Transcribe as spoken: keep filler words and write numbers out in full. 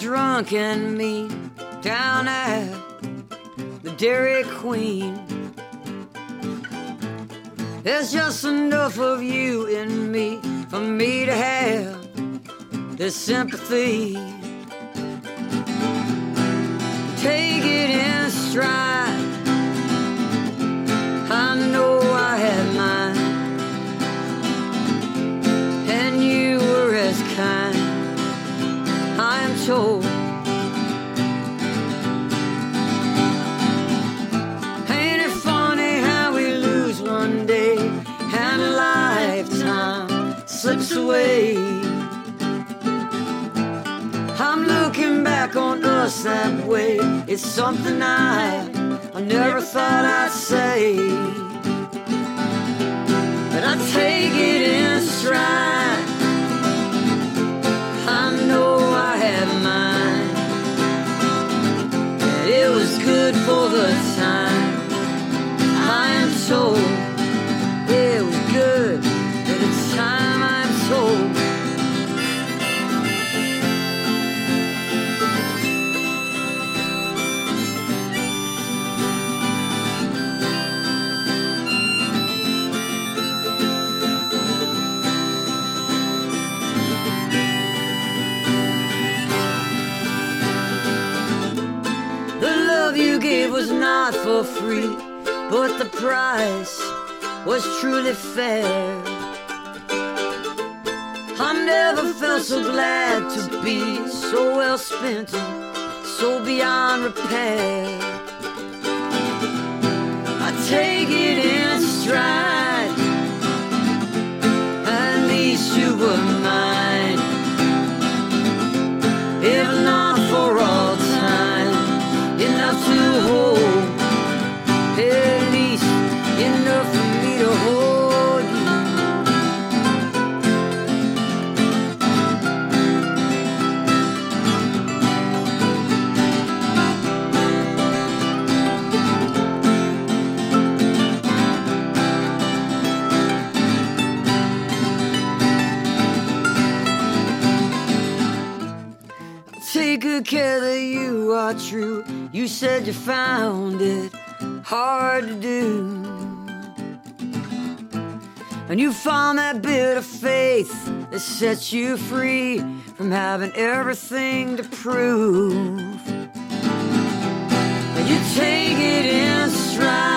drunk and me down at the Dairy Queen. There's just enough of you in me for me to have this sympathy. Take it in stride. I know I had mine, and you were as kind, I am told. Ain't it funny how we lose one day and a lifetime slips away? I'm looking back on us that way. It's something I, I never thought I'd say, but I take it in stride. I know I had mine, and it was good for the time, I am told. It was good at the time, I'm told. You gave was not for free, but the price was truly fair. I never felt so glad to be so well spent and so beyond repair. I take it in stride. At least you were mine, if not for all time, enough to hold, at least enough for me to hold you. Take good care that you are true. You said you found it hard to do, and you found that bit of faith that sets you free from having everything to prove. And you take it in stride.